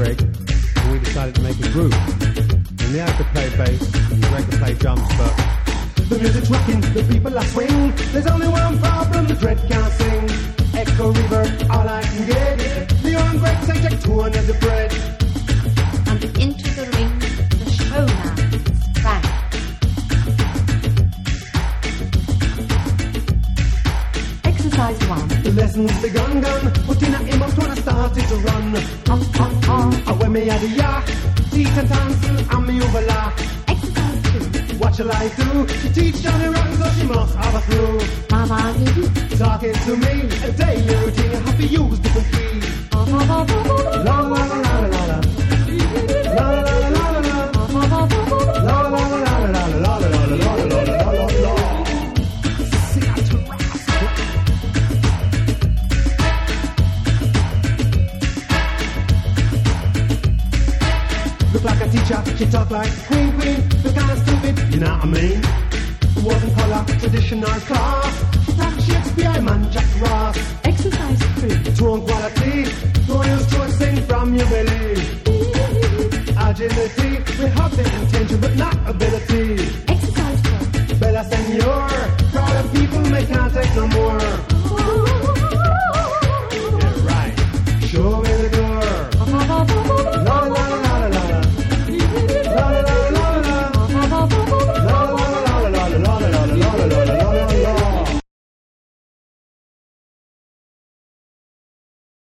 Greg, and we decided to make a group. And Leo could play bass, and Greg could play drums, but the music's rocking, the people are swing. There's only one problem, the dread can't sing. Echo reverb, all I can get. Leo and Greg say take two on the bread. And into the ring, the showman sprang. Exercise 1. The lessons begun, but in a emotion when I started to run. When me had a yacht, teach and dancing, and me over laugh. Exercise 2. What shall I do? To teach Johnny Rotten, so she must have a clue. Mama, Talking to me, a daily routine, I have to use different keys. La la la la la la la. La la la la la la. La la la la la la la la la la. Look like a teacher, she talk like queen, the kind of stupid, you know what I mean? It wasn't color, tradition or class. She talk Shakespeare, man, Jack Ross. Exercise 3. Tone quality, don't use to sing from your belly. Agility, we have the intention but not ability. Exercise 4. Bella Senor, proud of people, may can't take no more.